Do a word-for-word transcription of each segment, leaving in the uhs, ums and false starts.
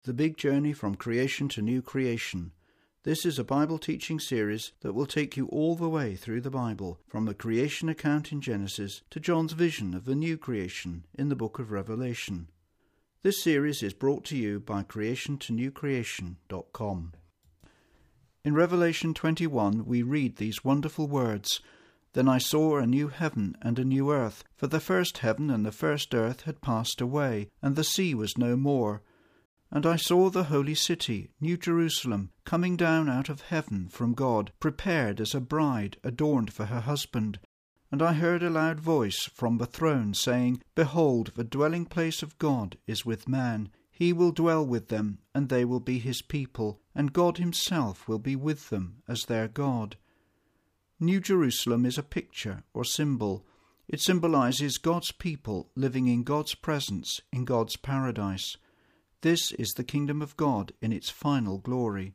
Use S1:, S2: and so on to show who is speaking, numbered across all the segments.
S1: The Big Journey from Creation to New Creation. This is a Bible teaching series that will take you all the way through the Bible, from the creation account in Genesis to John's vision of the new creation in the book of Revelation. This series is brought to you by creation to new creation dot com. In Revelation twenty-one we read these wonderful words, "Then I saw a new heaven and a new earth, for the first heaven and the first earth had passed away, and the sea was no more. And I saw the holy city, New Jerusalem, coming down out of heaven from God, prepared as a bride adorned for her husband. And I heard a loud voice from the throne saying, Behold, the dwelling place of God is with man. He will dwell with them, and they will be his people, and God himself will be with them as their God." New Jerusalem is a picture or symbol. It symbolizes God's people living in God's presence in God's paradise. This is the kingdom of God in its final glory.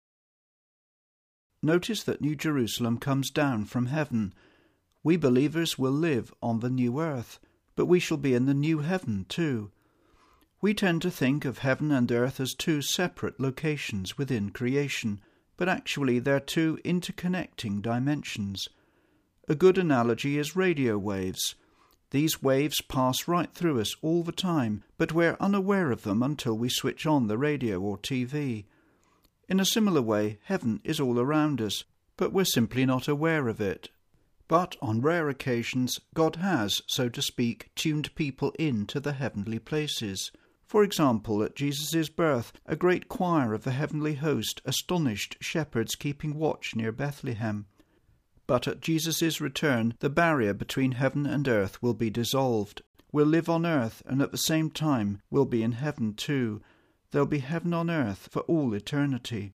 S1: Notice that New Jerusalem comes down from heaven. We believers will live on the new earth, but we shall be in the new heaven too. We tend to think of heaven and earth as two separate locations within creation, but actually they're two interconnecting dimensions. A good analogy is radio waves. These waves pass right through us all the time, but we're unaware of them until we switch on the radio or T V. In a similar way, heaven is all around us, but we're simply not aware of it. But on rare occasions, God has, so to speak, tuned people in to the heavenly places. For example, at Jesus' birth, a great choir of the heavenly host astonished shepherds keeping watch near Bethlehem. But at Jesus' return, the barrier between heaven and earth will be dissolved. We'll live on earth, and at the same time we'll be in heaven too. There'll be heaven on earth for all eternity.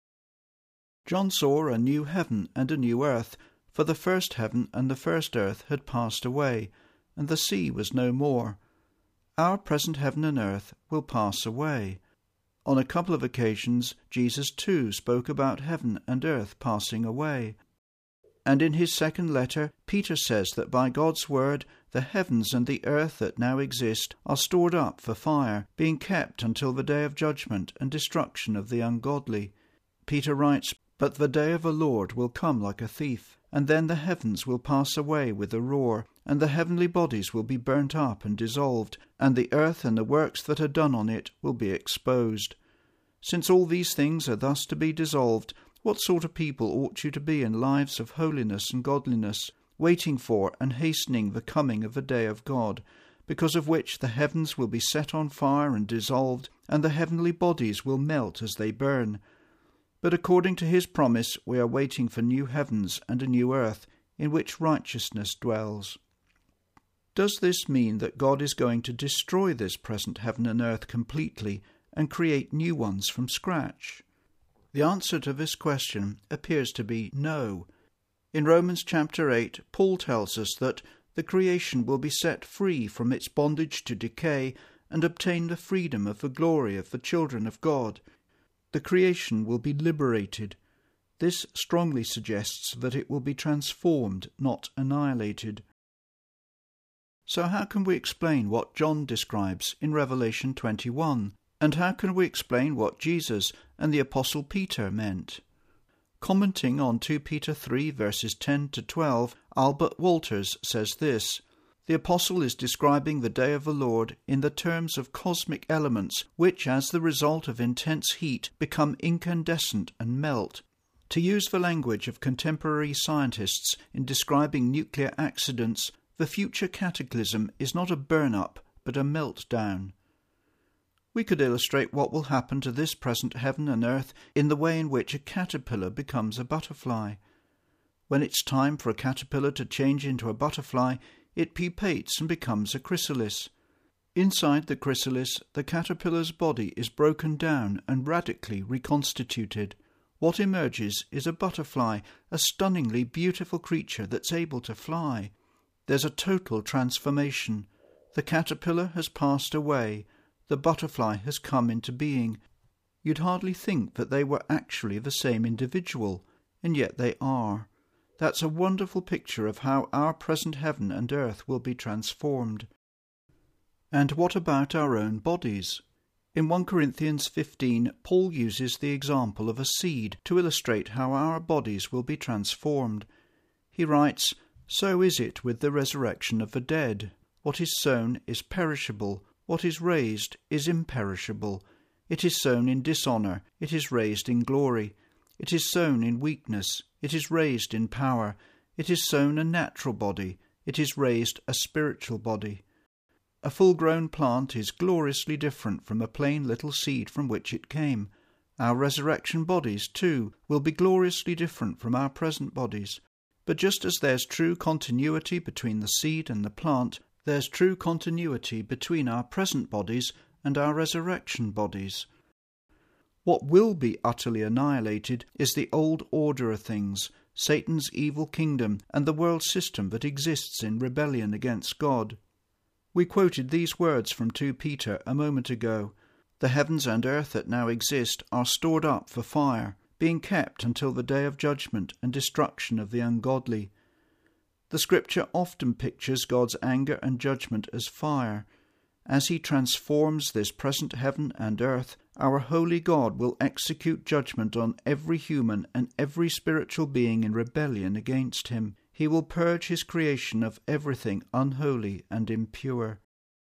S1: John saw a new heaven and a new earth, for the first heaven and the first earth had passed away, and the sea was no more. Our present heaven and earth will pass away. On a couple of occasions, Jesus too spoke about heaven and earth passing away. And in his second letter, Peter says that by God's word, the heavens and the earth that now exist are stored up for fire, being kept until the day of judgment and destruction of the ungodly. Peter writes, "But the day of the Lord will come like a thief, and then the heavens will pass away with a roar, and the heavenly bodies will be burnt up and dissolved, and the earth and the works that are done on it will be exposed. Since all these things are thus to be dissolved, what sort of people ought you to be in lives of holiness and godliness, waiting for and hastening the coming of the day of God, because of which the heavens will be set on fire and dissolved, and the heavenly bodies will melt as they burn. But according to his promise, we are waiting for new heavens and a new earth, in which righteousness dwells." Does this mean that God is going to destroy this present heaven and earth completely and create new ones from scratch? The answer to this question appears to be no. In Romans chapter eight, Paul tells us that the creation will be set free from its bondage to decay and obtain the freedom of the glory of the children of God. The creation will be liberated. This strongly suggests that it will be transformed, not annihilated. So how can we explain what John describes in Revelation twenty-one? And how can we explain what Jesus and the Apostle Peter meant? Commenting on Second Peter three verses ten to twelve, Albert Walters says this: "The Apostle is describing the day of the Lord in the terms of cosmic elements which, as the result of intense heat, become incandescent and melt. To use the language of contemporary scientists in describing nuclear accidents, the future cataclysm is not a burn-up but a meltdown." We could illustrate what will happen to this present heaven and earth in the way in which a caterpillar becomes a butterfly. When it's time for a caterpillar to change into a butterfly, it pupates and becomes a chrysalis. Inside the chrysalis, the caterpillar's body is broken down and radically reconstituted. What emerges is a butterfly, a stunningly beautiful creature that's able to fly. There's a total transformation. The caterpillar has passed away. The butterfly has come into being. You'd hardly think that they were actually the same individual, and yet they are. That's a wonderful picture of how our present heaven and earth will be transformed. And what about our own bodies? In First Corinthians fifteen, Paul uses the example of a seed to illustrate how our bodies will be transformed. He writes, "So is it with the resurrection of the dead. What is sown is perishable, what is raised is imperishable. It is sown in dishonour, it is raised in glory. It is sown in weakness, it is raised in power. It is sown a natural body, it is raised a spiritual body." A full-grown plant is gloriously different from a plain little seed from which it came. Our resurrection bodies, too, will be gloriously different from our present bodies. But just as there's true continuity between the seed and the plant, there's true continuity between our present bodies and our resurrection bodies. What will be utterly annihilated is the old order of things, Satan's evil kingdom, and the world system that exists in rebellion against God. We quoted these words from Second Peter a moment ago. The heavens and earth that now exist are stored up for fire, being kept until the day of judgment and destruction of the ungodly. The Scripture often pictures God's anger and judgment as fire. As he transforms this present heaven and earth, our holy God will execute judgment on every human and every spiritual being in rebellion against him. He will purge his creation of everything unholy and impure.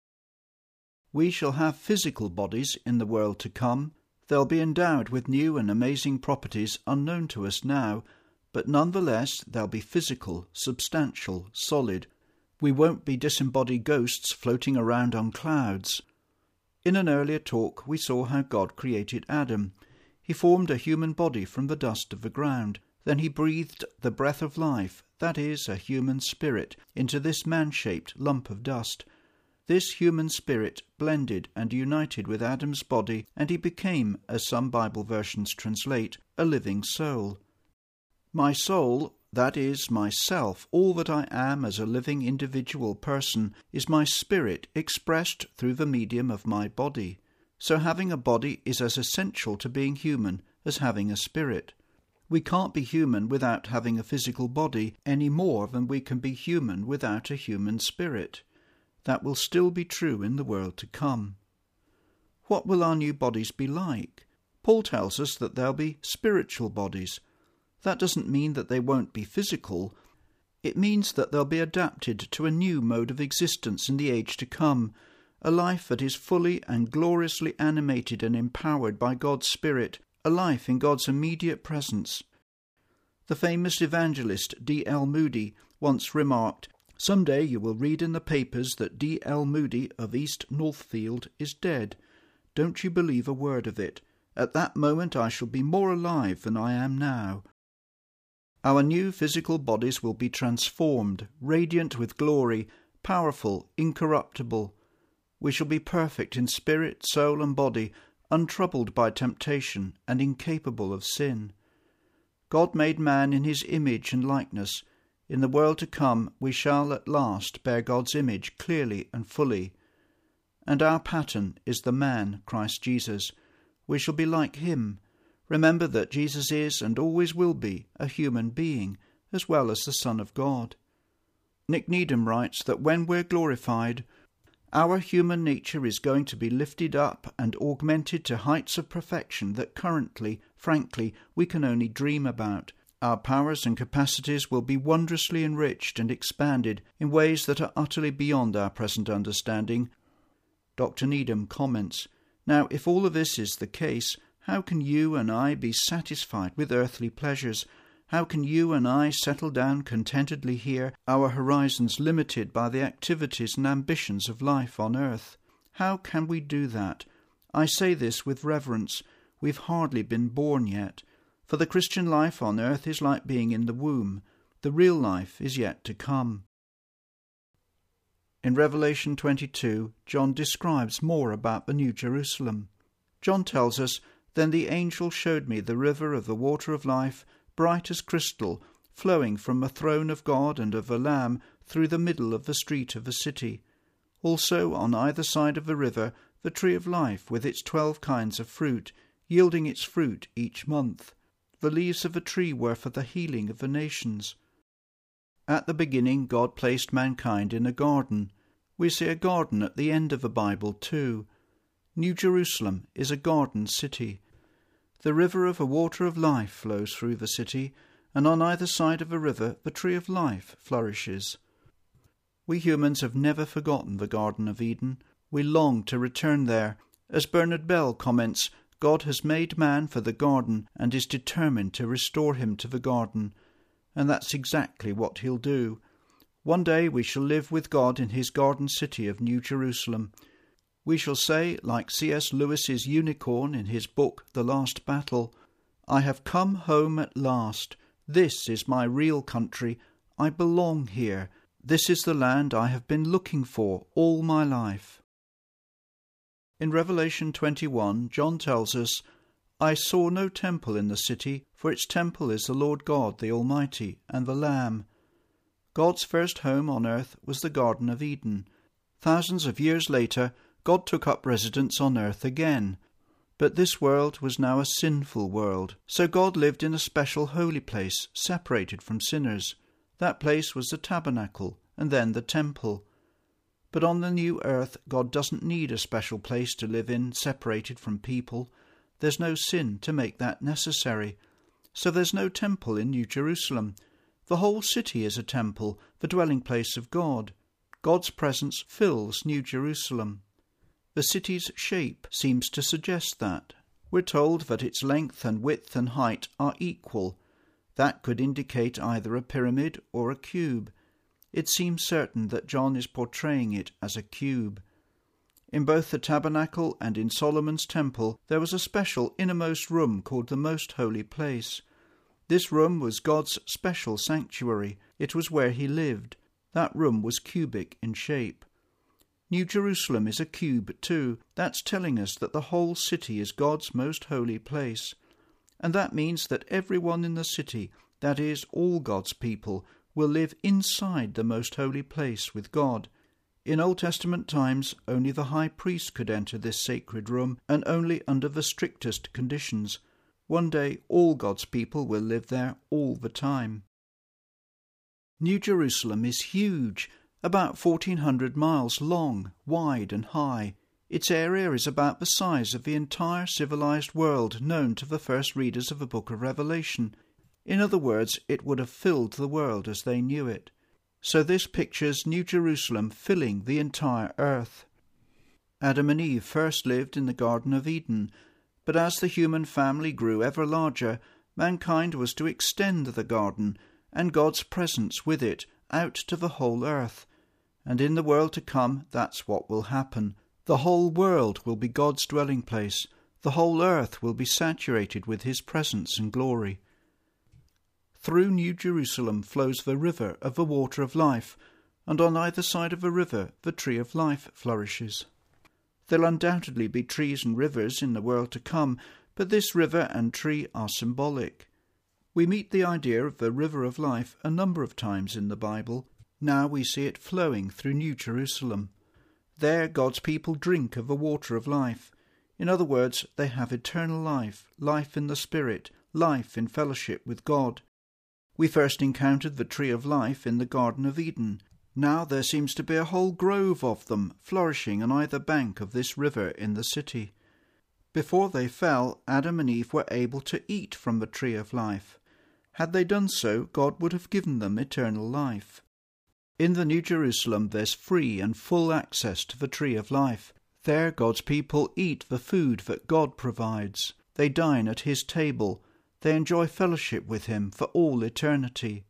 S1: We shall have physical bodies in the world to come. They'll be endowed with new and amazing properties unknown to us now, but nonetheless they'll be physical, substantial, solid. We won't be disembodied ghosts floating around on clouds. In an earlier talk we saw how God created Adam. He formed a human body from the dust of the ground. Then he breathed the breath of life, that is, a human spirit, into this man-shaped lump of dust. This human spirit blended and united with Adam's body, and he became, as some Bible versions translate, a living soul. My soul, that is, myself, all that I am as a living individual person, is my spirit expressed through the medium of my body. So having a body is as essential to being human as having a spirit. We can't be human without having a physical body any more than we can be human without a human spirit. That will still be true in the world to come. What will our new bodies be like? Paul tells us that they'll be spiritual bodies. That doesn't mean that they won't be physical. It means that they'll be adapted to a new mode of existence in the age to come, a life that is fully and gloriously animated and empowered by God's Spirit, a life in God's immediate presence. The famous evangelist D L Moody once remarked, "Someday you will read in the papers that D L Moody of East Northfield is dead. Don't you believe a word of it. At that moment I shall be more alive than I am now." Our new physical bodies will be transformed, radiant with glory, powerful, incorruptible. We shall be perfect in spirit, soul, and body, untroubled by temptation, and incapable of sin. God made man in his image and likeness. In the world to come we shall at last bear God's image clearly and fully. And our pattern is the man, Christ Jesus. We shall be like him. Remember that Jesus is and always will be a human being, as well as the Son of God. Nick Needham writes that when we're glorified, our human nature is going to be lifted up and augmented to heights of perfection that currently, frankly, we can only dream about. Our powers and capacities will be wondrously enriched and expanded in ways that are utterly beyond our present understanding. Doctor Needham comments, "Now, if all of this is the case, how can you and I be satisfied with earthly pleasures? How can you and I settle down contentedly here, our horizons limited by the activities and ambitions of life on earth? How can we do that? I say this with reverence. We've hardly been born yet. For the Christian life on earth is like being in the womb. The real life is yet to come." In Revelation twenty-two, John describes more about the New Jerusalem. John tells us, "Then the angel showed me the river of the water of life, bright as crystal, flowing from the throne of God and of the Lamb through the middle of the street of the city. Also on either side of the river the tree of life with its twelve kinds of fruit, yielding its fruit each month. The leaves of the tree were for the healing of the nations." At the beginning God placed mankind in a garden. We see a garden at the end of the Bible too. New Jerusalem is a garden city. The river of a water of life flows through the city, and on either side of a river the tree of life flourishes. We humans have never forgotten the Garden of Eden. We long to return there. As Bernard Bell comments, God has made man for the garden and is determined to restore him to the garden. And that's exactly what he'll do. One day we shall live with God in his garden city of New Jerusalem. We shall say, like C S Lewis's unicorn in his book The Last Battle, "I have come home at last. This is my real country. I belong here. This is the land I have been looking for all my life." In Revelation twenty-one, John tells us, "I saw no temple in the city, for its temple is the Lord God, the Almighty, and the Lamb." God's first home on earth was the Garden of Eden. Thousands of years later, God took up residence on earth again. But this world was now a sinful world, so God lived in a special holy place, separated from sinners. That place was the tabernacle, and then the temple. But on the new earth, God doesn't need a special place to live in, separated from people. There's no sin to make that necessary. So there's no temple in New Jerusalem. The whole city is a temple, the dwelling place of God. God's presence fills New Jerusalem. The city's shape seems to suggest that. We're told that its length and width and height are equal. That could indicate either a pyramid or a cube. It seems certain that John is portraying it as a cube. In both the tabernacle and in Solomon's temple there was a special innermost room called the Most Holy Place. This room was God's special sanctuary. It was where he lived. That room was cubic in shape. New Jerusalem is a cube too. That's telling us that the whole city is God's most holy place. And that means that everyone in the city, that is, all God's people, will live inside the most holy place with God. In Old Testament times, only the high priest could enter this sacred room, and only under the strictest conditions. One day all God's people will live there all the time. New Jerusalem is huge, about fourteen hundred miles long, wide and high. Its area is about the size of the entire civilized world known to the first readers of the book of Revelation. In other words, it would have filled the world as they knew it. So this pictures New Jerusalem filling the entire earth. Adam and Eve first lived in the Garden of Eden, but as the human family grew ever larger, mankind was to extend the garden and God's presence with it out to the whole earth. And in the world to come, that's what will happen. The whole world will be God's dwelling place. The whole earth will be saturated with his presence and glory. Through New Jerusalem flows the river of the water of life, and on either side of the river the tree of life flourishes. There'll undoubtedly be trees and rivers in the world to come, but this river and tree are symbolic. We meet the idea of the river of life a number of times in the Bible. Now we see it flowing through New Jerusalem. There God's people drink of the water of life. In other words, they have eternal life, life in the Spirit, life in fellowship with God. We first encountered the tree of life in the Garden of Eden. Now there seems to be a whole grove of them flourishing on either bank of this river in the city. Before they fell, Adam and Eve were able to eat from the tree of life. Had they done so, God would have given them eternal life. In the New Jerusalem there's free and full access to the tree of life. There God's people eat the food that God provides. They dine at his table. They enjoy fellowship with him for all eternity.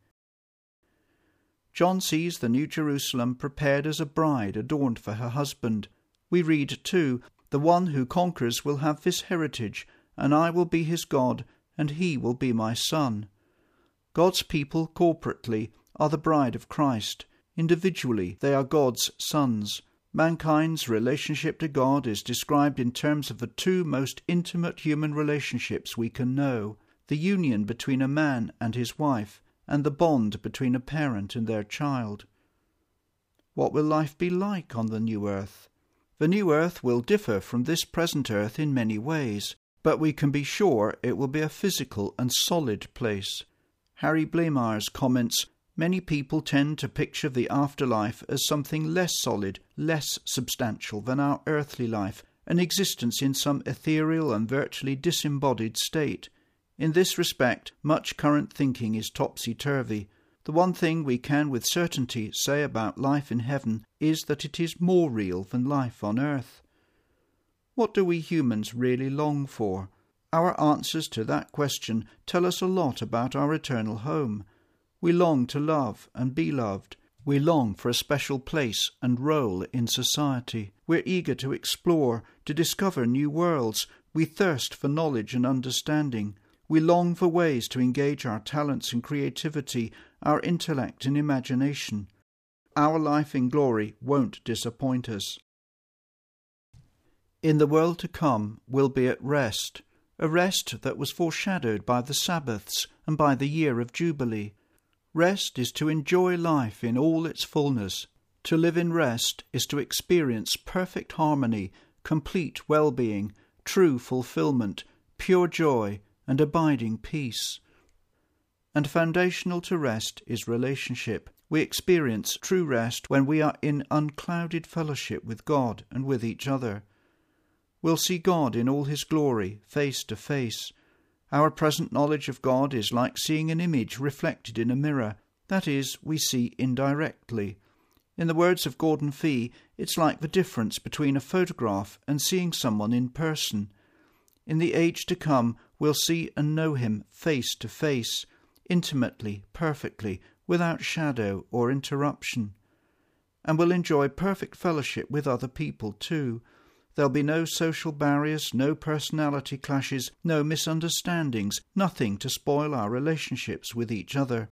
S1: John sees the New Jerusalem prepared as a bride adorned for her husband. We read too, "The one who conquers will have this heritage, and I will be his God, and he will be my son." God's people corporately are the bride of Christ. Individually, they are God's sons. Mankind's relationship to God is described in terms of the two most intimate human relationships we can know, the union between a man and his wife, and the bond between a parent and their child. What will life be like on the new earth? The new earth will differ from this present earth in many ways, but we can be sure it will be a physical and solid place. Harry Blamires comments, "Many people tend to picture the afterlife as something less solid, less substantial than our earthly life, an existence in some ethereal and virtually disembodied state. In this respect, much current thinking is topsy-turvy. The one thing we can with certainty say about life in heaven is that it is more real than life on earth. What do we humans really long for? Our answers to that question tell us a lot about our eternal home. We long to love and be loved. We long for a special place and role in society. We're eager to explore, to discover new worlds. We thirst for knowledge and understanding. We long for ways to engage our talents and creativity, our intellect and imagination. Our life in glory won't disappoint us. In the world to come, we'll be at rest, a rest that was foreshadowed by the Sabbaths and by the year of Jubilee. Rest is to enjoy life in all its fullness. To live in rest is to experience perfect harmony, complete well-being, true fulfillment, pure joy, and abiding peace. And foundational to rest is relationship. We experience true rest when we are in unclouded fellowship with God and with each other. We'll see God in all his glory, face to face. Our present knowledge of God is like seeing an image reflected in a mirror. That is, we see indirectly. In the words of Gordon Fee, it's like the difference between a photograph and seeing someone in person. In the age to come, we'll see and know him face to face, intimately, perfectly, without shadow or interruption. And we'll enjoy perfect fellowship with other people too. There'll be no social barriers, no personality clashes, no misunderstandings, nothing to spoil our relationships with each other.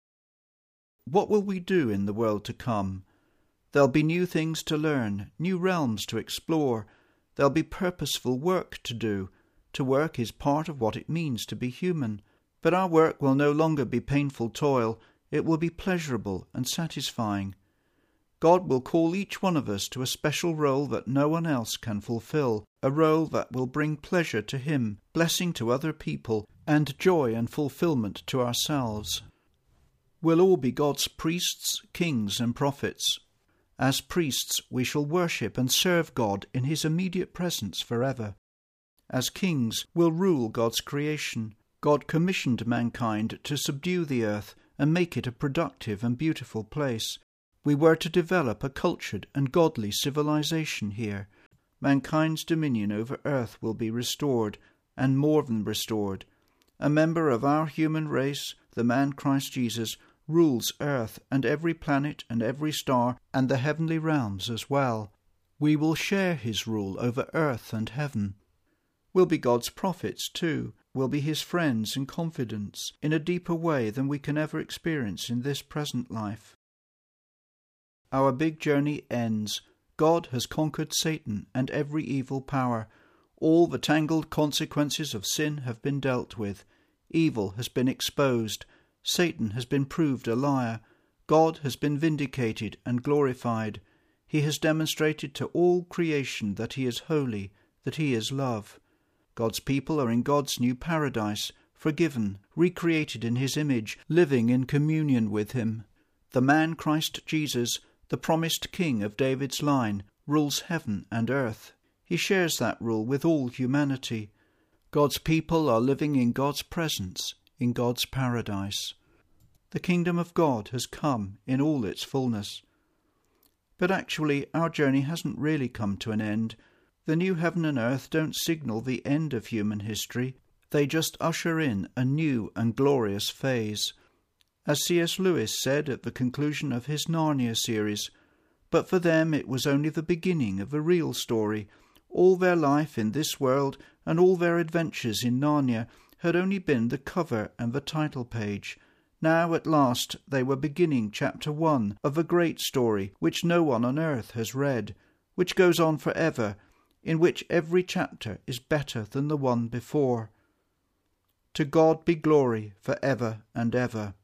S1: What will we do in the world to come? There'll be new things to learn, new realms to explore. There'll be purposeful work to do. To work is part of what it means to be human. But our work will no longer be painful toil. It will be pleasurable and satisfying. God will call each one of us to a special role that no one else can fulfill, a role that will bring pleasure to him, blessing to other people, and joy and fulfillment to ourselves. We'll all be God's priests, kings, and prophets. As priests, we shall worship and serve God in his immediate presence forever. As kings, we'll rule God's creation. God commissioned mankind to subdue the earth and make it a productive and beautiful place. We were to develop a cultured and godly civilization here. Mankind's dominion over earth will be restored, and more than restored. A member of our human race, the man Christ Jesus, rules earth and every planet and every star and the heavenly realms as well. We will share his rule over earth and heaven. We'll be God's prophets too. We'll be his friends and confidants in a deeper way than we can ever experience in this present life. Our big journey ends. God has conquered Satan and every evil power. All the tangled consequences of sin have been dealt with. Evil has been exposed. Satan has been proved a liar. God has been vindicated and glorified. He has demonstrated to all creation that he is holy, that he is love. God's people are in God's new paradise, forgiven, recreated in his image, living in communion with him. The man Christ Jesus, the promised king of David's line, rules heaven and earth. He shares that rule with all humanity. God's people are living in God's presence, in God's paradise. The kingdom of God has come in all its fullness. But actually, our journey hasn't really come to an end. The new heaven and earth don't signal the end of human history. They just usher in a new and glorious phase. As C S Lewis said at the conclusion of his Narnia series, but for them it was only the beginning of a real story. All their life in this world and all their adventures in Narnia had only been the cover and the title page. Now at last they were beginning chapter one of a great story which no one on earth has read, which goes on forever, in which every chapter is better than the one before. To God be glory for ever and ever.